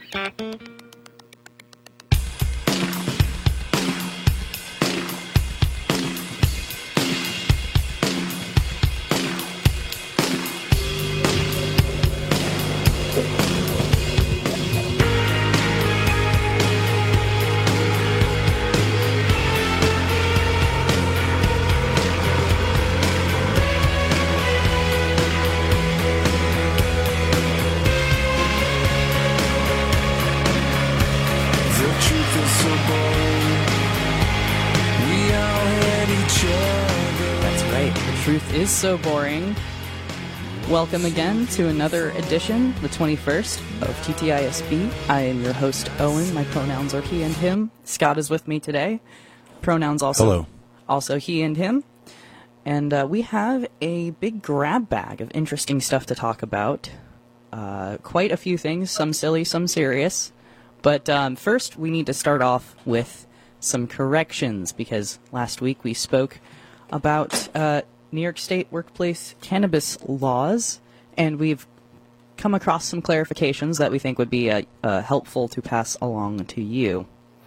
Is so boring. Welcome again to another edition, the 21st of TTISB. I am your host, Owen. My pronouns are he and him. Scott is with me today. Pronouns also. Hello. Also he and him. And we have a big grab bag of interesting stuff to talk about. Quite a few things, some silly, some serious. But first, we need to start off with some corrections, because last week we spoke about New York State workplace cannabis laws, and we've come across some clarifications that we think would be helpful to pass along to you.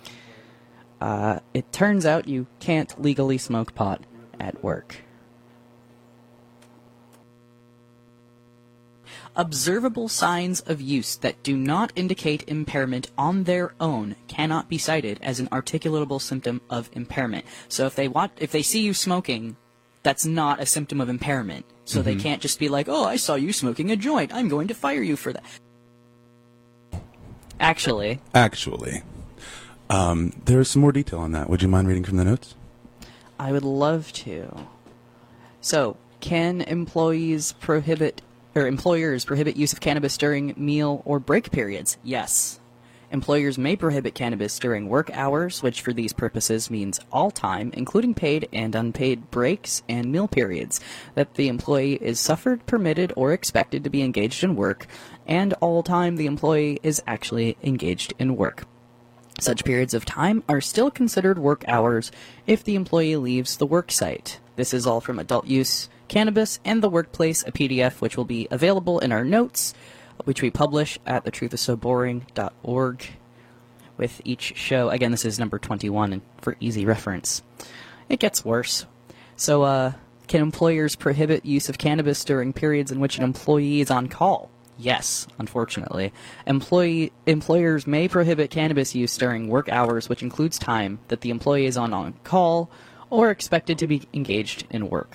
It turns out you can't legally smoke pot at work. Observable signs of use that do not indicate impairment on their own cannot be cited as an articulatable symptom of impairment. So if they see you smoking, that's not a symptom of impairment. So they can't just be like, oh, I saw you smoking a joint, I'm going to fire you for that. Actually, there's some more detail on that. Would you mind reading from the notes? I would love to. So, can employers prohibit use of cannabis during meal or break periods? Yes. Employers may prohibit cannabis during work hours, which for these purposes means all time, including paid and unpaid breaks and meal periods, that the employee is suffered, permitted, or expected to be engaged in work, and all time the employee is actually engaged in work. Such periods of time are still considered work hours if the employee leaves the work site. This is all from Adult Use Cannabis and the Workplace, a PDF which will be available in our notes, which we publish at thetruthissoboring.org with each show. Again, this is number 21, and for easy reference. It gets worse. So, can employers prohibit use of cannabis during periods in which an employee is on call? Yes, unfortunately. Employers may prohibit cannabis use during work hours, which includes time that the employee is on call or expected to be engaged in work.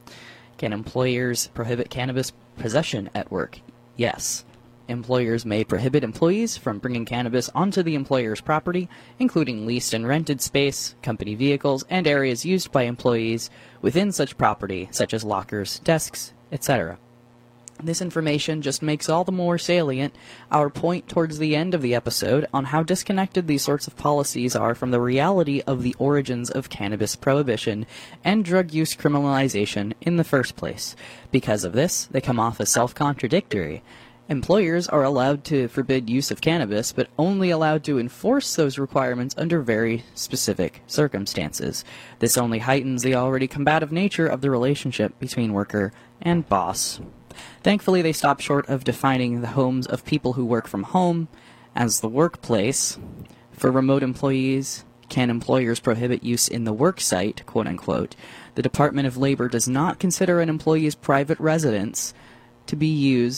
Can employers prohibit cannabis possession at work? Yes. Employers may prohibit employees from bringing cannabis onto the employer's property, including leased and rented space, company vehicles, and areas used by employees within such property, such as lockers, desks, etc. This information just makes all the more salient our point towards the end of the episode on how disconnected these sorts of policies are from the reality of the origins of cannabis prohibition and drug use criminalization in the first place. Because of this, they come off as self-contradictory. Employers are allowed to forbid use of cannabis, but only allowed to enforce those requirements under very specific circumstances. This only heightens the already combative nature of the relationship between worker and boss. Thankfully, they stop short of defining the homes of people who work from home as the workplace. For remote employees, can employers prohibit use in the work site, quote-unquote? The Department of Labor does not consider an employee's private residence to be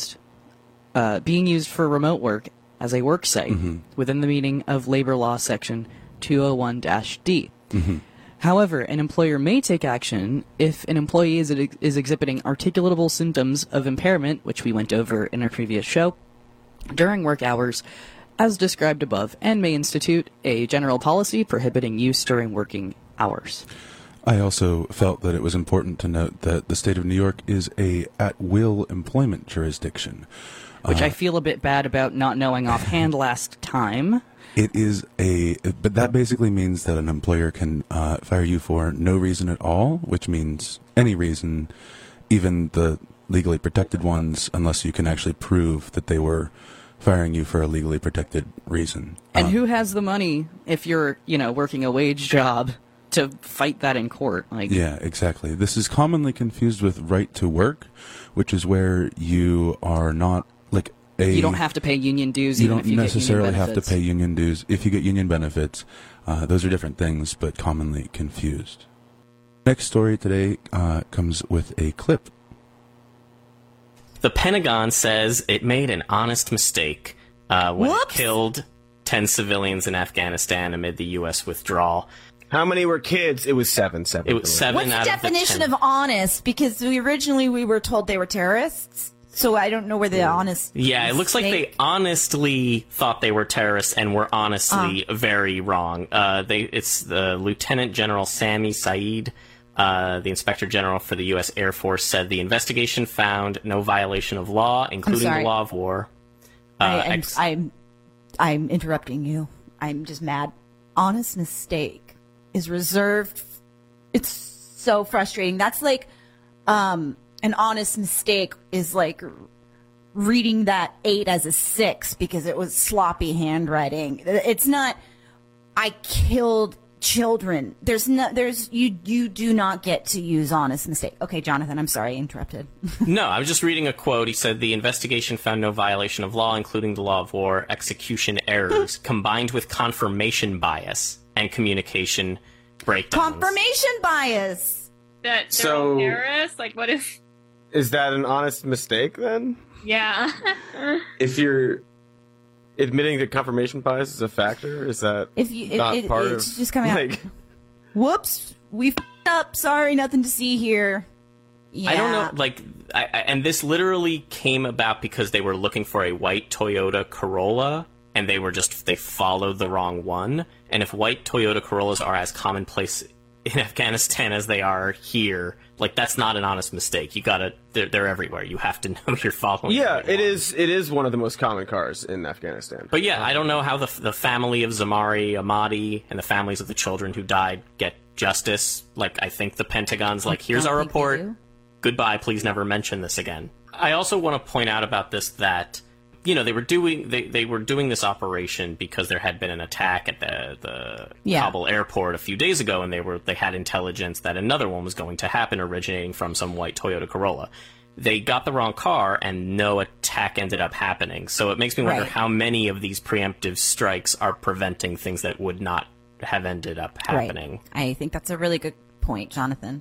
being used for remote work as a work site within the meaning of Labor Law Section 201-D. However, an employer may take action if an employee is exhibiting articulatable symptoms of impairment, which we went over in our previous show, during work hours, as described above, and may institute a general policy prohibiting use during working hours. I also felt that it was important to note that the state of New York is a at-will employment jurisdiction. Which I feel a bit bad about not knowing offhand last time. It is but that basically means that an employer can fire you for no reason at all, which means any reason, even the legally protected ones, unless you can actually prove that they were firing you for a legally protected reason. And who has the money if you're, working a wage job to fight that in court? Yeah, exactly. This is commonly confused with right to work, which is where you are not, You don't have to pay union dues. You even don't if you necessarily get union have to benefits. pay union dues if you get union benefits. Those are different things, but commonly confused. Next story today comes with a clip. The Pentagon says it made an honest mistake when it killed 10 civilians in Afghanistan amid the U.S. withdrawal. How many were kids? It was 7. It was 7 What's the out of the definition 10. of honest? Because originally we were told they were terrorists, so I don't know where the honest. Yeah, it looks like they honestly thought they were terrorists and were honestly very wrong. It's the Lieutenant General Sami Saeed, the Inspector General for the U.S. Air Force, said the investigation found no violation of law, including the law of war. I'm interrupting you. I'm just mad. Honest mistake is reserved. It's so frustrating. That's like an honest mistake is like reading that 8 as a 6 because it was sloppy handwriting. It's not I killed children. You do not get to use honest mistake. Okay, Jonathan, I'm sorry, I interrupted. No, I was just reading a quote. He said the investigation found no violation of law, including the law of war, execution errors, combined with confirmation bias and communication breakdowns. Confirmation bias. That they're So- all terrorists? Like, what is... Is that an honest mistake then? Yeah. If you're admitting that confirmation bias is a factor, is that If you, not part it's of just coming out. like? Whoops, we f***ed up. Sorry, nothing to see here. Yeah. I don't know, like, and this literally came about because they were looking for a white Toyota Corolla, and they followed the wrong one. And if white Toyota Corollas are as commonplace in Afghanistan as they are here, like, that's not an honest mistake. They're everywhere. You have to know you're following. Yeah, the right it one. is one of the most common cars in Afghanistan. But yeah, I don't know how the family of Zamari Ahmadi and the families of the children who died get justice. Like, I think the Pentagon's like, here's don't our think they report. do. Goodbye, please never mention this again. I also want to point out about this that, you know, they were doing this operation because there had been an attack at the Kabul airport a few days ago, and they had intelligence that another one was going to happen originating from some white Toyota Corolla. They got the wrong car, and no attack ended up happening. So it makes me wonder Right. how many of these preemptive strikes are preventing things that would not have ended up happening. Right. I think that's a really good point, Jonathan.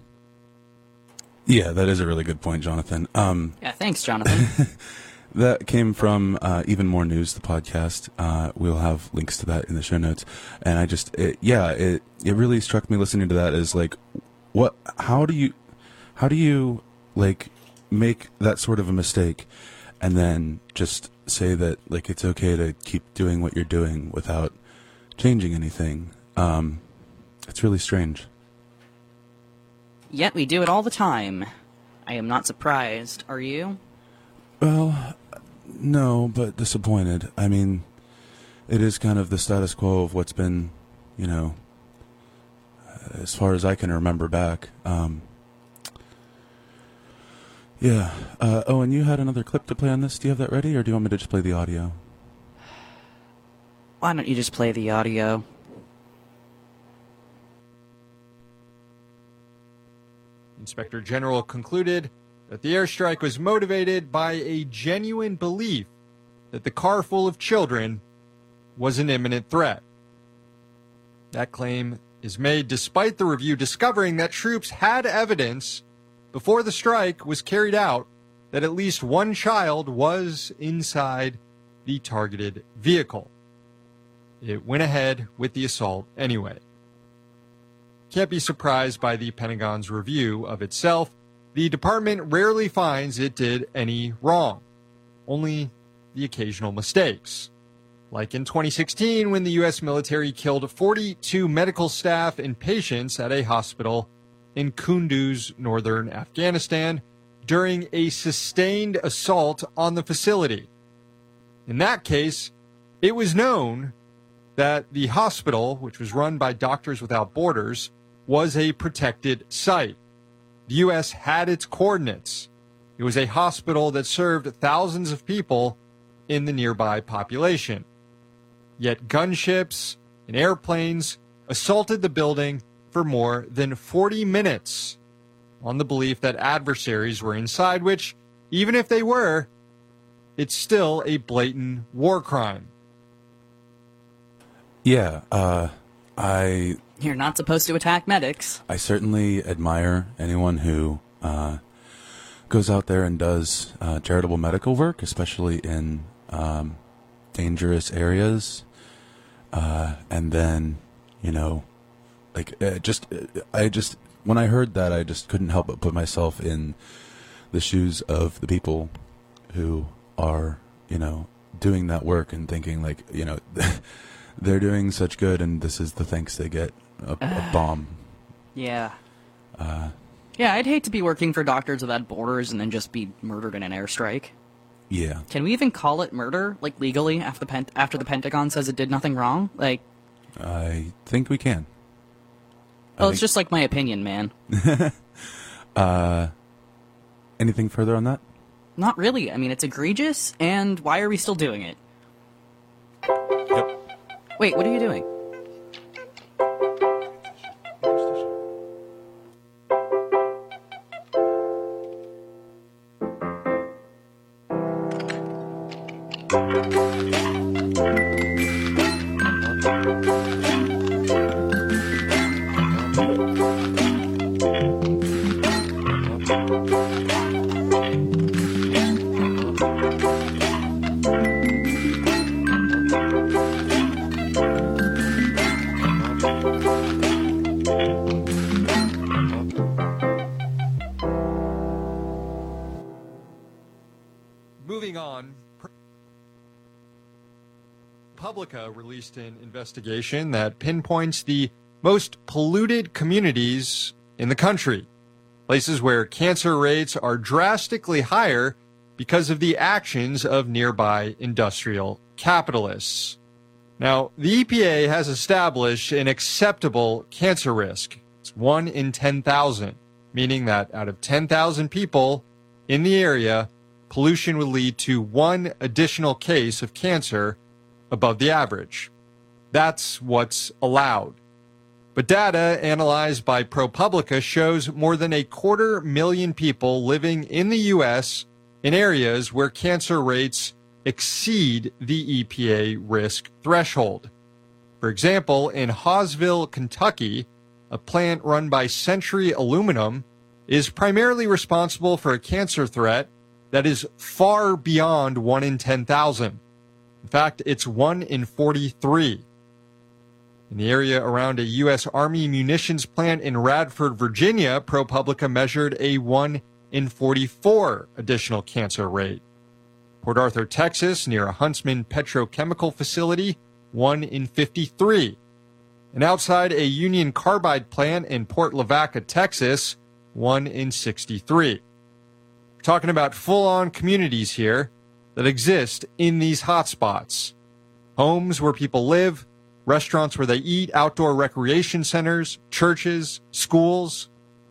Yeah, that is a really good point, Jonathan. Yeah, thanks, Jonathan. That came from Even More News, the podcast. We'll have links to that in the show notes. And it really struck me listening to that as like, how do you like make that sort of a mistake and then just say that like it's okay to keep doing what you're doing without changing anything? It's really strange. Yet we do it all the time. I am not surprised. Are you? Well, no, but disappointed. I mean, it is kind of the status quo of what's been, you know, as far as I can remember back. Yeah. And you had another clip to play on this. Do you have that ready, or do you want me to just play the audio? Why don't you just play the audio? Inspector General concluded that the airstrike was motivated by a genuine belief that the car full of children was an imminent threat. That claim is made despite the review discovering that troops had evidence before the strike was carried out that at least one child was inside the targeted vehicle. It went ahead with the assault anyway. Can't be surprised by the Pentagon's review of itself. The department rarely finds it did any wrong, only the occasional mistakes. Like in 2016, when the U.S. military killed 42 medical staff and patients at a hospital in Kunduz, northern Afghanistan, during a sustained assault on the facility. In that case, it was known that the hospital, which was run by Doctors Without Borders, was a protected site. The U.S. had its coordinates. It was a hospital that served thousands of people in the nearby population. Yet gunships and airplanes assaulted the building for more than 40 minutes on the belief that adversaries were inside, which, even if they were, it's still a blatant war crime. Yeah, I You're not supposed to attack medics. certainly admire anyone who goes out there and does charitable medical work, especially in dangerous areas. And then, when I heard that, I just couldn't help but put myself in the shoes of the people who are, doing that work and thinking they're doing such good and this is the thanks they get, a bomb. Yeah. Yeah, I'd hate to be working for Doctors Without Borders and then just be murdered in an airstrike. Yeah. Can we even call it murder, legally, after the Pentagon says it did nothing wrong? I think we can. Well, it's just my opinion, man. Anything further on that? Not really. I mean, it's egregious, and why are we still doing it? Yep. Wait, what are you doing? Moving on, ProPublica released an investigation that pinpoints the most polluted communities in the country, places where cancer rates are drastically higher because of the actions of nearby industrial capitalists. Now, the EPA has established an acceptable cancer risk. It's 1 in 10,000, meaning that out of 10,000 people in the area, pollution would lead to 1 additional case of cancer above the average. That's what's allowed. But data analyzed by ProPublica shows more than 250,000 people living in the U.S. in areas where cancer rates exceed the EPA risk threshold. For example, in Hawesville, Kentucky, a plant run by Century Aluminum is primarily responsible for a cancer threat that is far beyond 1 in 10,000. In fact, it's 1 in 43. In the area around a U.S. Army munitions plant in Radford, Virginia, ProPublica measured a 1 in 44 additional cancer rate. Port Arthur, Texas, near a Huntsman petrochemical facility, 1 in 53. And outside a Union Carbide plant in Port Lavaca, Texas, 1 in 63. We're talking about full-on communities here that exist in these hotspots. Homes where people live, restaurants where they eat, outdoor recreation centers, churches, schools.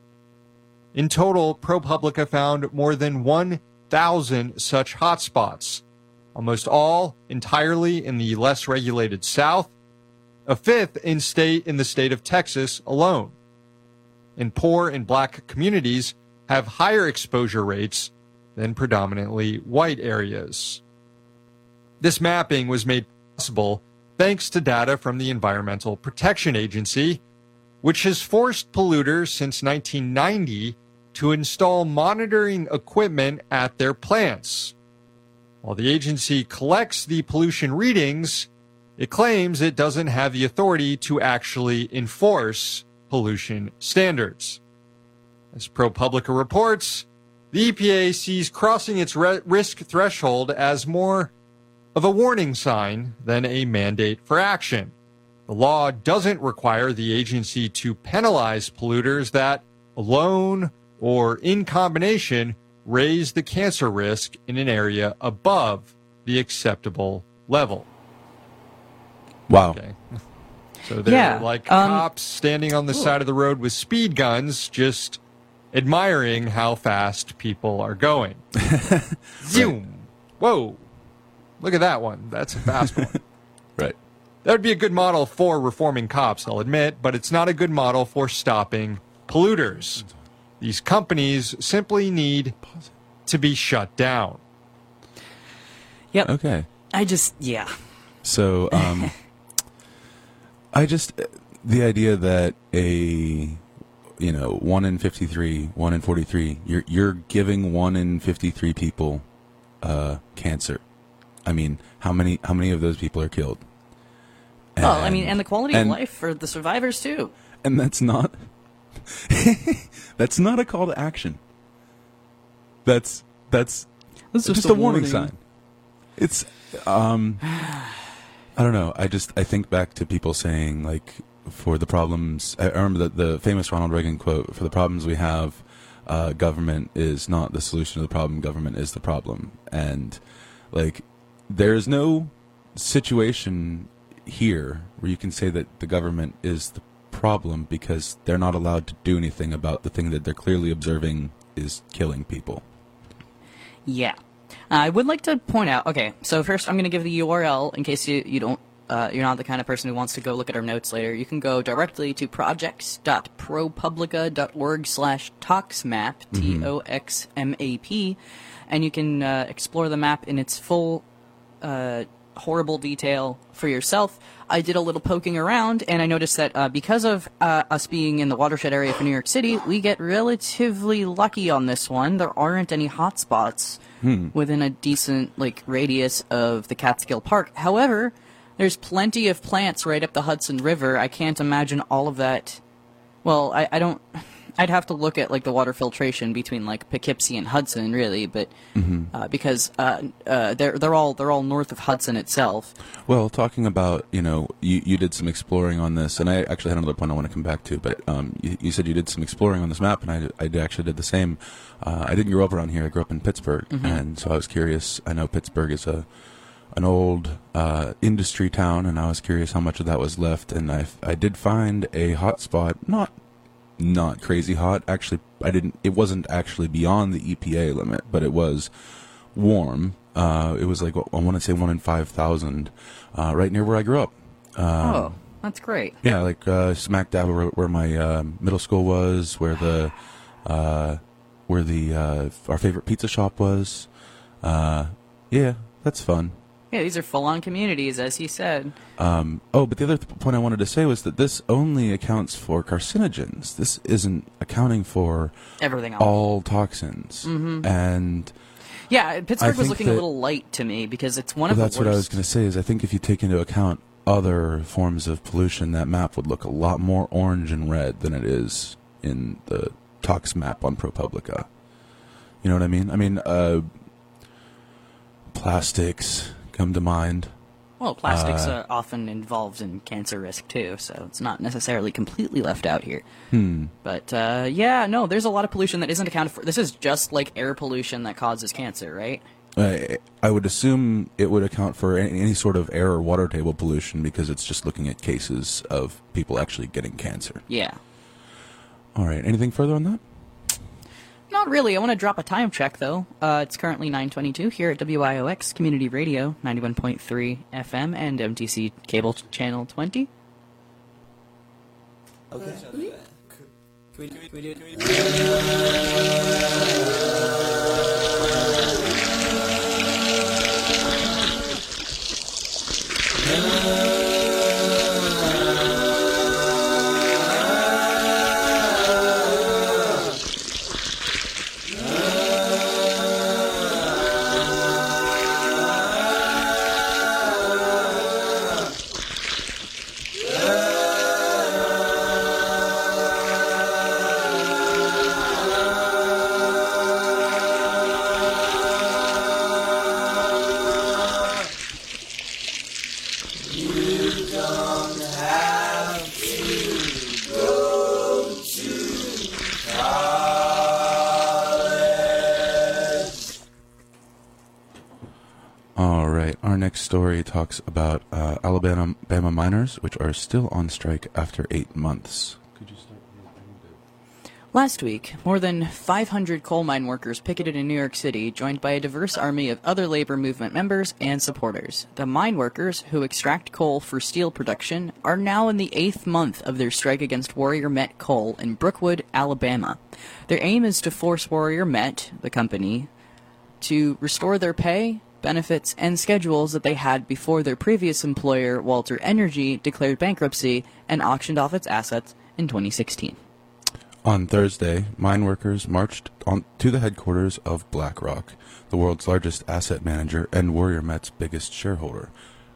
In total, ProPublica found more than 1,000 such hotspots, almost all entirely in the less regulated South, a fifth in the state of Texas alone. And poor and black communities have higher exposure rates than predominantly white areas. This mapping was made possible thanks to data from the Environmental Protection Agency, which has forced polluters since 1990 to install monitoring equipment at their plants. While the agency collects the pollution readings, it claims it doesn't have the authority to actually enforce pollution standards. As ProPublica reports, the EPA sees crossing its risk threshold as more of a warning sign than a mandate for action. The law doesn't require the agency to penalize polluters that, alone or in combination, raise the cancer risk in an area above the acceptable level. Wow. Okay. So they're like cops standing on the side of the road with speed guns, just admiring how fast people are going. Zoom. Whoa. Look at that one. That's a fast one. Right. That would be a good model for reforming cops, I'll admit, but it's not a good model for stopping polluters. These companies simply need to be shut down. Yep. Okay. Yeah. So, the idea that a, 1 in 53, 1 in 43, you're giving 1 in 53 people, cancer. I mean, how many of those people are killed? And the quality of life for the survivors too. And that's not, that's not a call to action. That's just a warning sign. It's, I don't know. I think back to people saying, like, for the problems, I remember the famous Ronald Reagan quote, for the problems we have, government is not the solution to the problem, government is the problem. And, like, there's no situation here where you can say that the government is the problem because they're not allowed to do anything about the thing that they're clearly observing is killing people. Yeah. I would like to point out, okay, so first I'm going to give the URL in case you don't, you're not the kind of person who wants to go look at our notes later. You can go directly to projects.propublica.org/toxmap, TOXMAP, and you can explore the map in its full horrible detail for yourself. I did a little poking around, and I noticed that because of us being in the watershed area for New York City, we get relatively lucky on this one. There aren't any hotspots within a decent radius of the Catskill Park. However, there's plenty of plants right up the Hudson River. I can't imagine all of that. Well, I don't. I'd have to look at the water filtration between Poughkeepsie and Hudson, really, but because they're all north of Hudson itself. Well, talking about you did some exploring on this, and I actually had another point I want to come back to. But you said you did some exploring on this map, and I actually did the same. I didn't grow up around here. I grew up in Pittsburgh, and so I was curious. I know Pittsburgh is an old industry town, and I was curious how much of that was left. And I did find a hot spot, not crazy hot. Actually, it wasn't actually beyond the EPA limit, but it was warm. It was I want to say 1 in 5,000, right near where I grew up. Oh, that's great. Yeah, smack dab where my middle school was, where our favorite pizza shop was. Yeah, that's fun. Yeah, these are full-on communities, as he said. But the other point I wanted to say was that this only accounts for carcinogens. This isn't accounting for everything else. All toxins. And yeah, Pittsburgh was looking a little light to me because it's one of the worst. That's what I was going to say. Is I think if you take into account other forms of pollution, that map would look a lot more orange and red than it is in the Tox map on ProPublica. You know what I mean? I mean, plastics come to mind. Well, plastics are often involved in cancer risk too, so it's not necessarily completely left out here. But there's a lot of pollution that isn't accounted for. This is just like air pollution that causes cancer, right? I would assume it would account for any sort of air or water table pollution because it's just looking at cases of people actually getting cancer. Yeah. All right. Anything further on that? Not really. I want to drop a time check, though. It's currently 9:22 here at WIOX Community Radio, 91.3 FM and MTC Cable Channel 20. Okay. Can we do it? Story talks about Alabama miners, which are still on strike after 8 months. Could you start? Last week, more than 500 coal mine workers picketed in New York City, joined by a diverse army of other labor movement members and supporters. The mine workers, who extract coal for steel production, are now in the 8th month of their strike against Warrior Met Coal in Brookwood, Alabama. Their aim is to force Warrior Met, the company, to restore their pay benefits, and schedules that they had before their previous employer, Walter Energy, declared bankruptcy and auctioned off its assets in 2016. On Thursday, mine workers marched to the headquarters of BlackRock, the world's largest asset manager and Warrior Met's biggest shareholder.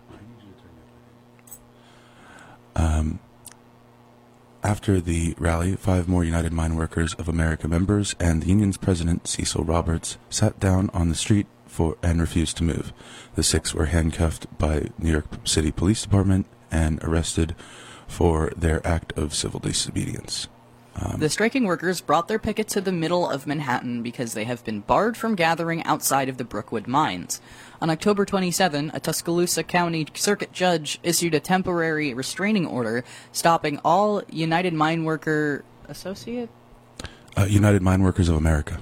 After the rally, 5 more United Mine Workers of America members and the union's president, Cecil Roberts, sat down on the street and refused to move. The 6 were handcuffed by New York City Police Department and arrested for their act of civil disobedience. The striking workers brought their picket to the middle of Manhattan because they have been barred from gathering outside of the Brookwood mines. On October 27, a Tuscaloosa County Circuit Judge issued a temporary restraining order stopping all United Mine Worker United Mine Workers of America.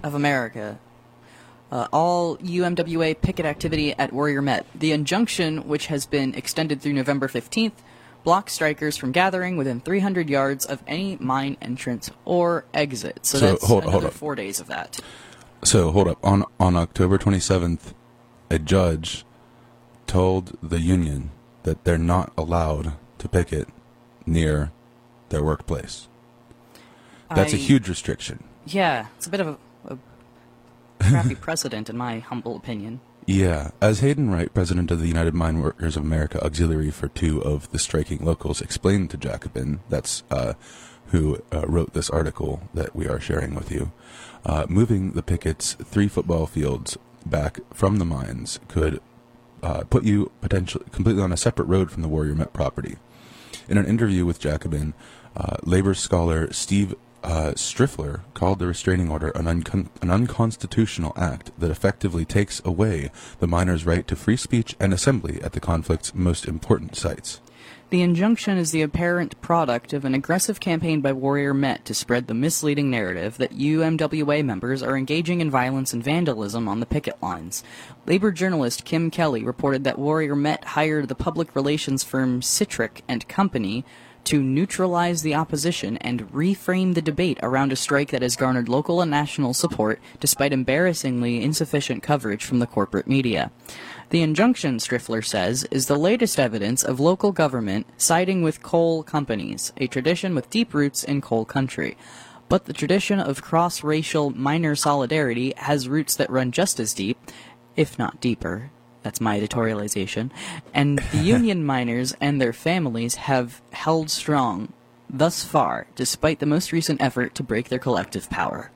All UMWA picket activity at Warrior Met. The injunction, which has been extended through November 15th, blocks strikers from gathering within 300 yards of any mine entrance or exit. So that's another 4 days of that. So, hold up. On October 27th, a judge told the union that they're not allowed to picket near their workplace. That's a huge restriction. Yeah, it's a bit of a crappy precedent, in my humble opinion. Yeah. As Hayden Wright, president of the United Mine Workers of America Auxiliary for 2 of the striking locals, explained to Jacobin, that's who wrote this article that we are sharing with you, moving the pickets 3 football fields back from the mines could put you potentially completely on a separate road from the Warrior Met property. In an interview with Jacobin, labor scholar Steve Striffler called the restraining order an unconstitutional act that effectively takes away the miners' right to free speech and assembly at the conflict's most important sites. The injunction is the apparent product of an aggressive campaign by Warrior Met to spread the misleading narrative that UMWA members are engaging in violence and vandalism on the picket lines. Labor journalist Kim Kelly reported that Warrior Met hired the public relations firm Citric and Company to neutralize the opposition and reframe the debate around a strike that has garnered local and national support despite embarrassingly insufficient coverage from the corporate media. The injunction, Striffler says, is the latest evidence of local government siding with coal companies, a tradition with deep roots in coal country. But the tradition of cross-racial miner solidarity has roots that run just as deep, if not deeper. That's my editorialization. And the union miners and their families have held strong thus far, despite the most recent effort to break their collective power.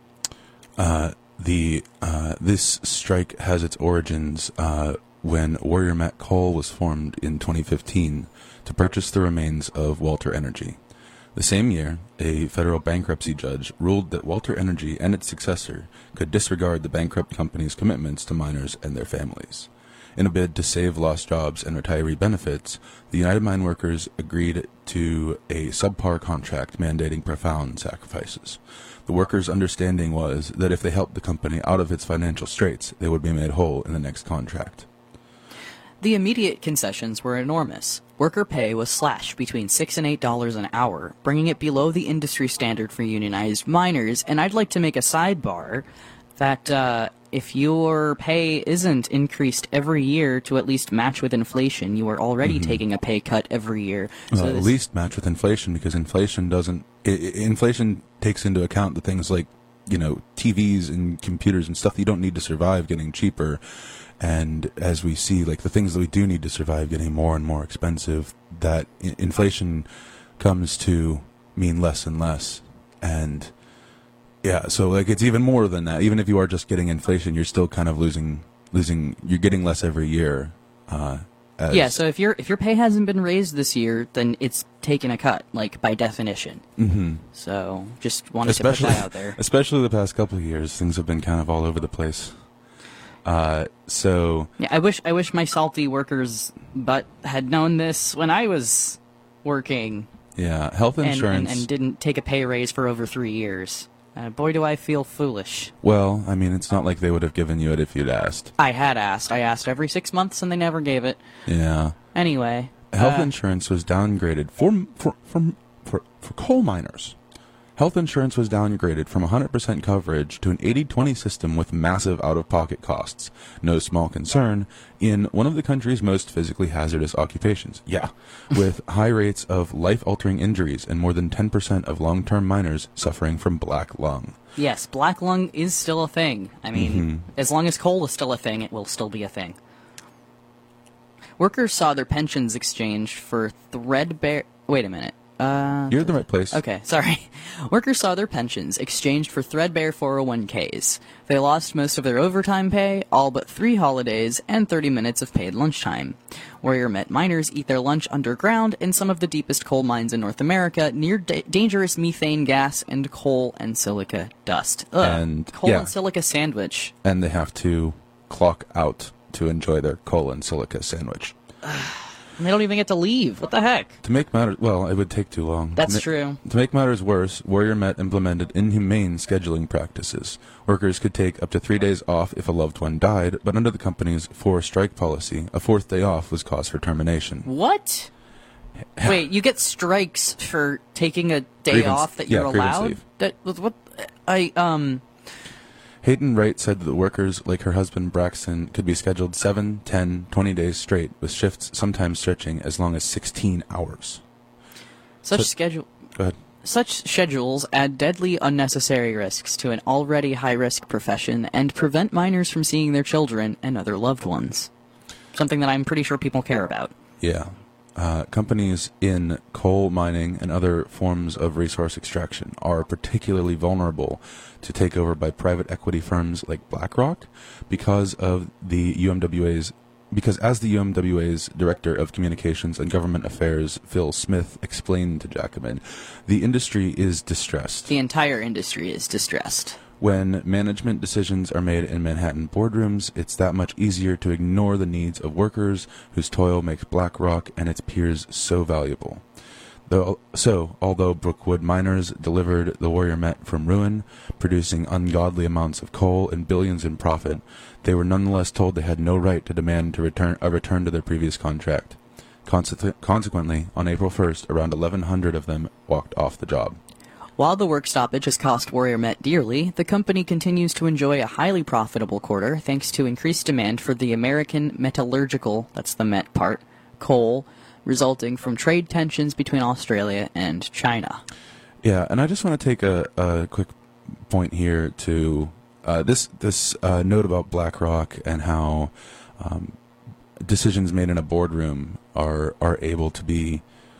This strike has its origins when Warrior Met Coal was formed in 2015 to purchase the remains of Walter Energy. The same year, a federal bankruptcy judge ruled that Walter Energy and its successor could disregard the bankrupt company's commitments to miners and their families. In a bid to save lost jobs and retiree benefits, the United Mine Workers agreed to a subpar contract mandating profound sacrifices. The workers' understanding was that if they helped the company out of its financial straits, they would be made whole in the next contract. The immediate concessions were enormous. Worker pay was slashed between $6 and $8 an hour, bringing it below the industry standard for unionized miners, and I'd like to make a sidebar that if your pay isn't increased every year to at least match with inflation, you are already taking a pay cut every year. So at least match with inflation, because inflation doesn't. Inflation takes into account the things like, TVs and computers and stuff that you don't need to survive getting cheaper. And as we see, like the things that we do need to survive getting more and more expensive, that inflation comes to mean less and less. And yeah, so like it's even more than that. Even if you are just getting inflation, you're still kind of losing. You're getting less every year. So if your pay hasn't been raised this year, then it's taken a cut, like by definition. Mm-hmm. So just wanted to put that out there. Especially the past couple of years, things have been kind of all over the place. Yeah, I wish my salty workers butt had known this when I was working. Yeah, health insurance and didn't take a pay raise for over 3 years. Boy, do I feel foolish. Well, I mean, it's not like they would have given you it if you'd asked. I had asked. I asked every 6 months, and they never gave it. Yeah. Anyway, health insurance was downgraded for coal miners Health insurance was downgraded from 100% coverage to an 80-20 system with massive out-of-pocket costs. No small concern in one of the country's most physically hazardous occupations. Yeah, with high rates of life-altering injuries and more than 10% of long-term miners suffering from black lung. Yes, black lung is still a thing. I mean, as long as coal is still a thing, it will still be a thing. Workers saw their pensions exchanged for threadbare... Wait a minute. You're in the right place. Okay, sorry. Workers saw their pensions exchanged for threadbare 401ks. They lost most of their overtime pay, all but 3 holidays, and 30 minutes of paid lunchtime. Warrior Met miners eat their lunch underground in some of the deepest coal mines in North America, near dangerous methane gas and coal and silica dust. Ugh. And coal and silica sandwich. And they have to clock out to enjoy their coal and silica sandwich. And they don't even get to leave. What the heck? To make matters... Well, it would take too long. That's true. To make matters worse, Warrior Met implemented inhumane scheduling practices. Workers could take up to 3 days off if a loved one died, but under the company's 4-strike policy, a 4th day off was cause for termination. What? Wait, you get strikes for taking a day off that you're allowed? Leave. That what? Hayden Wright said that the workers, like her husband Braxton, could be scheduled 7, 10, 20 days straight, with shifts sometimes stretching as long as 16 hours. Such Go ahead. Such schedules add deadly unnecessary risks to an already high-risk profession and prevent miners from seeing their children and other loved ones. Something that I'm pretty sure people care about. Yeah. Companies in coal mining and other forms of resource extraction are particularly vulnerable to takeover by private equity firms like BlackRock because as the UMWA's Director of Communications and Government Affairs, Phil Smith, explained to Jacobin, the industry is distressed. The entire industry is distressed. When management decisions are made in Manhattan boardrooms, it's that much easier to ignore the needs of workers whose toil makes BlackRock and its peers so valuable. Although Brookwood miners delivered the Warrior Met from ruin, producing ungodly amounts of coal and billions in profit, they were nonetheless told they had no right to demand a return to their previous contract. Consequently, on April 1st, around 1,100 of them walked off the job. While the work stoppage has cost Warrior Met dearly, the company continues to enjoy a highly profitable quarter thanks to increased demand for the American metallurgical, that's the Met part, coal, resulting from trade tensions between Australia and China. Yeah, and I just want to take a quick point here to this note about BlackRock and how decisions made in a boardroom are able to be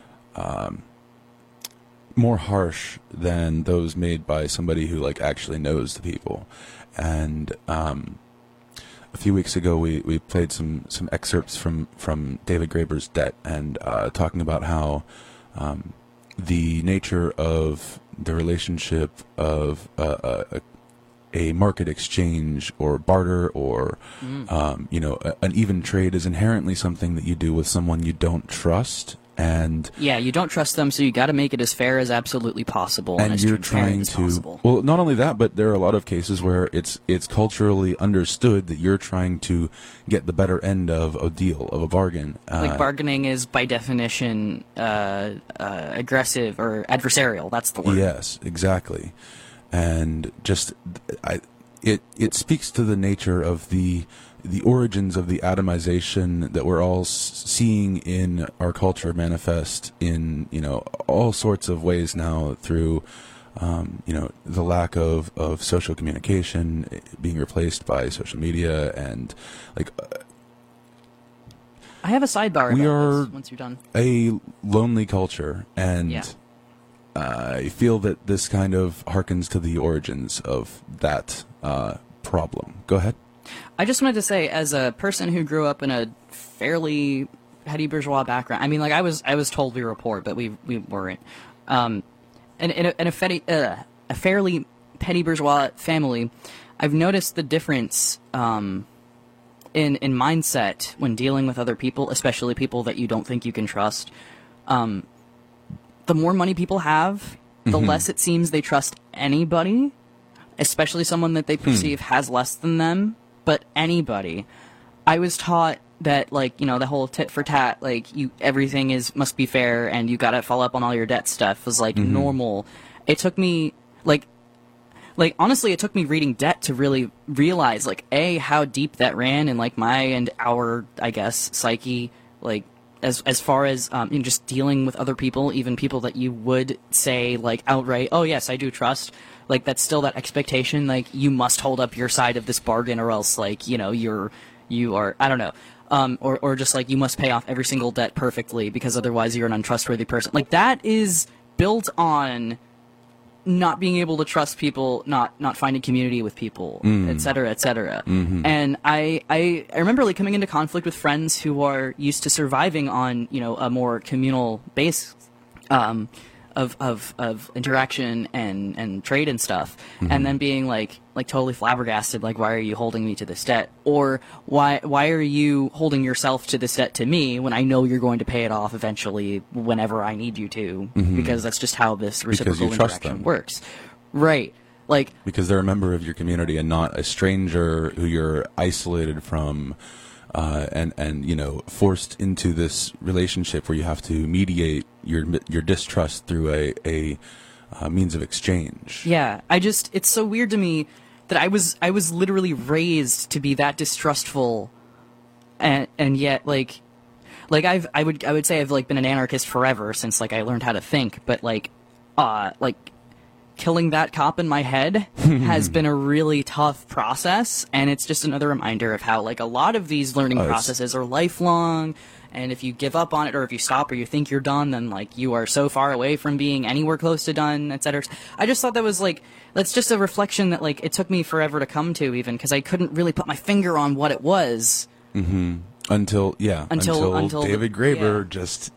more harsh than those made by somebody who actually knows the people. And a few weeks ago we played some excerpts from David Graeber's Debt, and talking about how the nature of the relationship of a market exchange or barter or an even trade is inherently something that you do with someone you don't trust. And yeah, you don't trust them, so you got to make it as fair as absolutely possible, and as you're trying as to possible. Well, not only that, but there are a lot of cases where it's culturally understood that you're trying to get the better end of a deal, of a bargain. Bargaining is by definition aggressive or adversarial. That's the word. Yes, exactly. And just it speaks to the nature of the origins of the atomization that we're all seeing in our culture manifest in all sorts of ways now through the lack of social communication being replaced by social media and I have a sidebar about we are this once you're done. A lonely culture, and yeah. I feel that this kind of harkens to the origins of that problem. Go ahead. I just wanted to say, as a person who grew up in a fairly petty bourgeois background, I mean, I was told we were poor, but we weren't. And in a fairly petty bourgeois family, I've noticed the difference in mindset when dealing with other people, especially people that you don't think you can trust. The more money people have, the less it seems they trust anybody, especially someone that they perceive has less than them. But anybody. I was taught that, the whole tit for tat, everything must be fair and you gotta follow up on all your debt stuff was, normal. it took me honestly, it took me reading Debt to really realize how deep that ran in my and our, I guess, psyche, as far as just dealing with other people, even people that you would say outright, oh yes, I do trust. That's still that expectation, you must hold up your side of this bargain, or else you are, I don't know, or just you must pay off every single debt perfectly because otherwise you're an untrustworthy person. That is built on not being able to trust people, not finding community with people, et cetera, et cetera. Mm-hmm. And I remember coming into conflict with friends who are used to surviving on, a more communal base of interaction and trade and stuff, and then being totally flabbergasted, why are you holding me to this debt, or why are you holding yourself to this debt to me when I know you're going to pay it off eventually whenever I need you to, because that's just how this reciprocal interaction works, right? Because they're a member of your community and not a stranger who you're isolated from. And forced into this relationship where you have to mediate your distrust through a means of exchange. Yeah, it's so weird to me that I was literally raised to be that distrustful, and yet I would say I've been an anarchist forever since I learned how to think, but killing that cop in my head has been a really tough process, and it's just another reminder of how a lot of these learning processes are lifelong, and if you give up on it, or if you stop, or you think you're done, then you are so far away from being anywhere close to done, etc. I just thought that was that's just a reflection that it took me forever to come to, even because I couldn't really put my finger on what it was. Until David Graeber just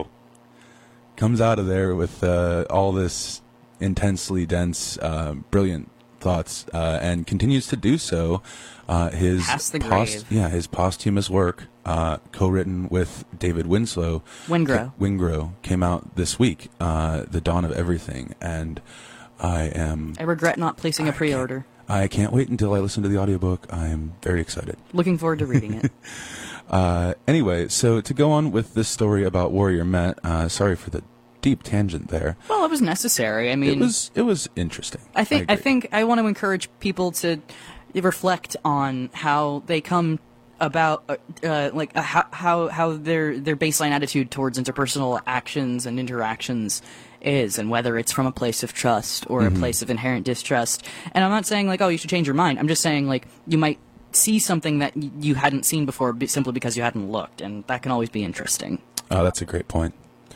comes out of there with all this intensely dense, brilliant thoughts, and continues to do so. His posthumous work, co-written with David Wingro, came out this week, The Dawn of Everything, and I regret not placing a pre-order. I can't wait until I listen to the audiobook. I am very excited. Looking forward to reading it. Anyway, so to go on with this story about Warrior Met, sorry for the deep tangent there. Well, it was necessary. I mean, it was interesting. I think I want to encourage people to reflect on how they come about, how their baseline attitude towards interpersonal actions and interactions is, and whether it's from a place of trust or a place of inherent distrust. And I'm not saying oh, you should change your mind. I'm just saying you might see something that you hadn't seen before simply because you hadn't looked, and that can always be interesting. Oh, that's a great point.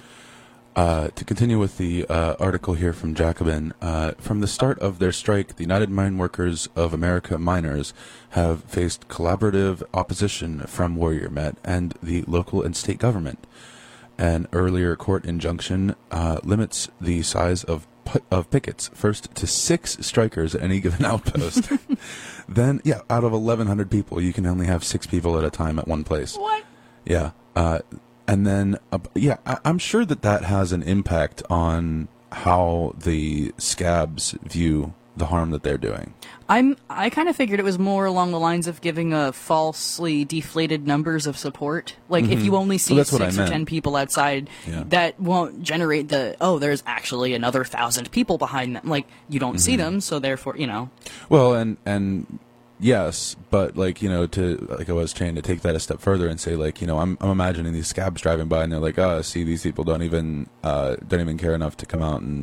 To continue with the article here from Jacobin, from the start of their strike, the United Mine Workers of America miners have faced collaborative opposition from Warrior Met and the local and state government. An earlier court injunction limits the size of pickets, first to 6 strikers at any given outpost. Then, out of 1,100 people, you can only have 6 people at a time at one place. What? Yeah. And then, I'm sure that has an impact on how the scabs view the harm that they're doing. I kind of figured it was more along the lines of giving a falsely deflated numbers of support. If you only see 6 or 10 people outside, that won't generate there's actually another 1,000 people behind them. You don't see them, so therefore, Well, and yes, but to I was trying to take that a step further and say I'm imagining these scabs driving by and they're see, these people don't even care enough to come out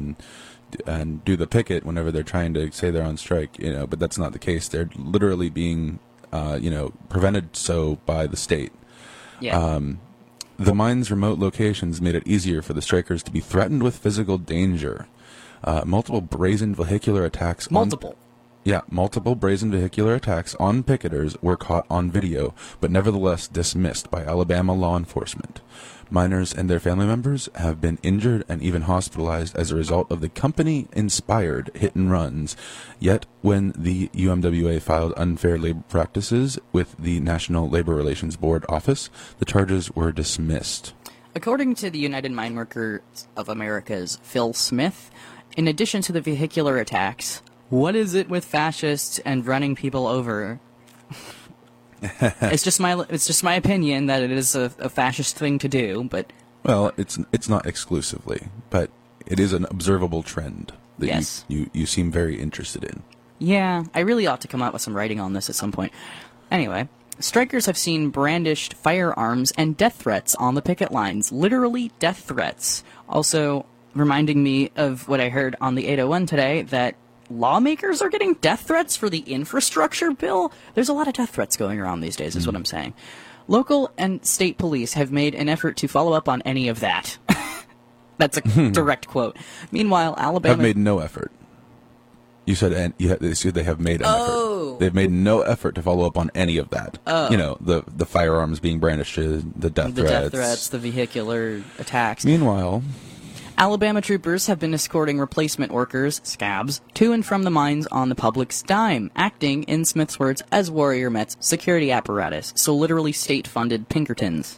and do the picket whenever they're trying to say they're on strike, but that's not the case. They're literally being prevented so by the state. Yeah. The mine's remote locations made it easier for the strikers to be threatened with physical danger. Multiple brazen vehicular attacks multiple brazen vehicular attacks on picketers were caught on video, but nevertheless dismissed by Alabama law enforcement. Miners and their family members have been injured and even hospitalized as a result of the company-inspired hit-and-runs. Yet, when the UMWA filed unfair labor practices with the National Labor Relations Board office, the charges were dismissed. According to the United Mine Workers of America's Phil Smith, in addition to the vehicular attacks, what is it with fascists and running people over? It's just my opinion that it is a fascist thing to do, but well, it's not exclusively, but It is an observable trend that Yes. you seem very interested in. Yeah, I really ought to come out with some writing on this at some point. Anyway, strikers have seen brandished firearms and death threats on the picket lines. Literally death threats. Also, reminding me of what I heard on the 801 today, that lawmakers are getting death threats for the infrastructure bill. There's a lot of death threats going around these days, is what I'm saying. Local and state police have made an effort to follow up on any of that. That's a direct quote. Meanwhile, Alabama... Have made no effort. You said they said they have made an effort. They've made no effort to follow up on any of that. You know, the firearms being brandished, the death threats. The vehicular attacks. Meanwhile, Alabama troopers have been escorting replacement workers, scabs, to and from the mines on the public's dime, acting, in Smith's words, as Warrior Met's security apparatus. So literally state-funded Pinkertons.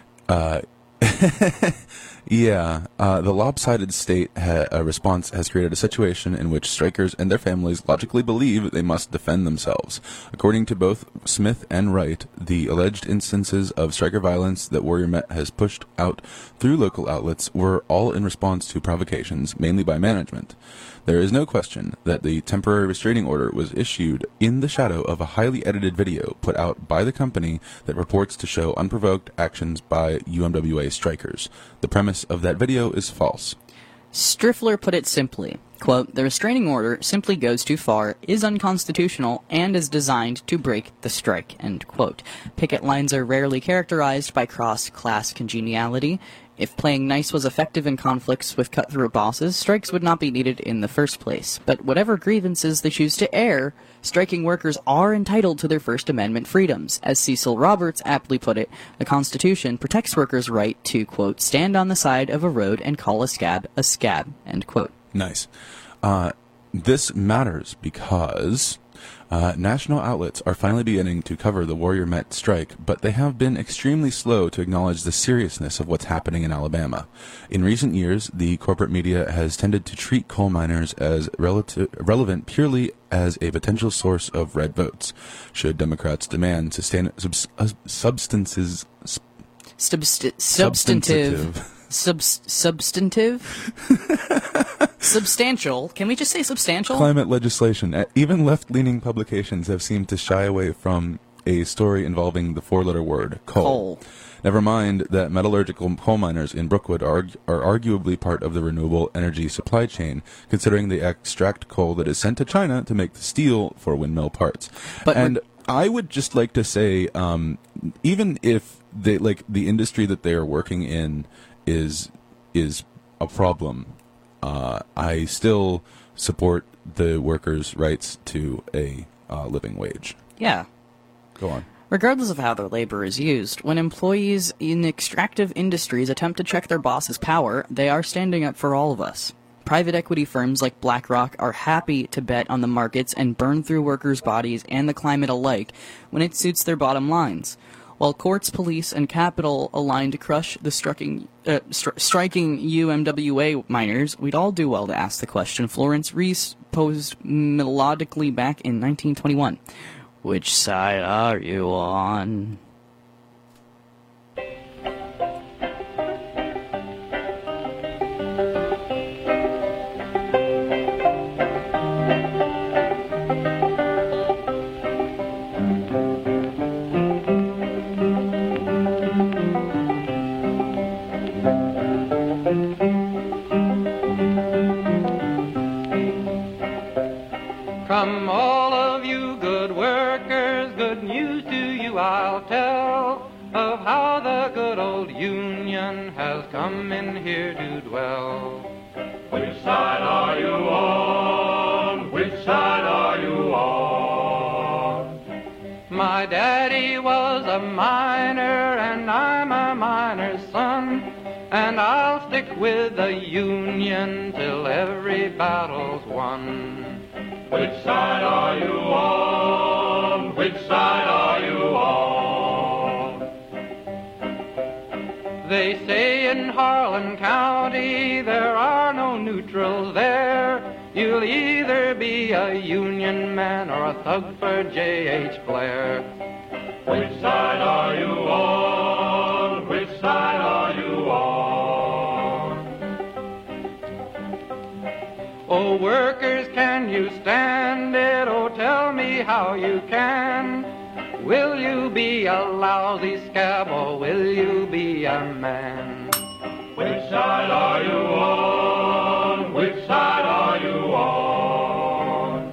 Yeah, the lopsided state response has created a situation in which strikers and their families logically believe they must defend themselves. According to both Smith and Wright, the alleged instances of striker violence that Warrior Met has pushed out through local outlets were all in response to provocations, mainly by management. There is no question that the temporary restraining order was issued in the shadow of a highly edited video put out by the company that purports to show unprovoked actions by UMWA strikers. The premise of that video is false. Striffler put it simply, quote, "The restraining order simply goes too far, is unconstitutional, and is designed to break the strike," end quote. Picket lines are rarely characterized by cross-class congeniality. If playing nice was effective in conflicts with cutthroat bosses, strikes would not be needed in the first place. But whatever grievances they choose to air, striking workers are entitled to their First Amendment freedoms. As Cecil Roberts aptly put it, the Constitution protects workers' right to, quote, "stand on the side of a road and call a scab, end quote. Nice. This matters because national outlets are finally beginning to cover the Warrior Met strike, but they have been extremely slow to acknowledge the seriousness of what's happening in Alabama. In recent years, the corporate media has tended to treat coal miners as relevant purely as a potential source of red votes. Should Democrats demand substantive. Substantial. Can we just say substantial? Climate legislation. Even left-leaning publications have seemed to shy away from a story involving the four-letter word, coal. Never mind that metallurgical coal miners in Brookwood are arguably part of the renewable energy supply chain, considering they extract coal that is sent to China to make the steel for windmill parts. And I would just like to say, even if they, the industry that they are working in is a problem, I still support the workers' rights to a living wage. Yeah. Go on. Regardless of how their labor is used, when employees in extractive industries attempt to check their boss's power, they are standing up for all of us. Private equity firms like BlackRock are happy to bet on the markets and burn through workers' bodies and the climate alike when it suits their bottom lines. While courts, police, and capital align to crush the striking UMWA miners, we'd all do well to ask the question Florence Reese posed melodically back in 1921. Which side are you on? Come all of you good workers, good news to you I'll tell of how the good old Union has come in here to dwell. Which side are you on? Which side are you on? My daddy was a miner and I'm a miner's son, and I'll stick with the Union till every battle's won. Which side are you on? Which side are you on? They say in Harlan County there are no neutrals there. You'll either be a Union man or a thug for J.H. Blair. Which side are you on? Which side are you on? Oh, workers, can you stand it? Oh, tell me how you can. Will you be a lousy scab or will you be a man? Which side are you on? Which side are you on?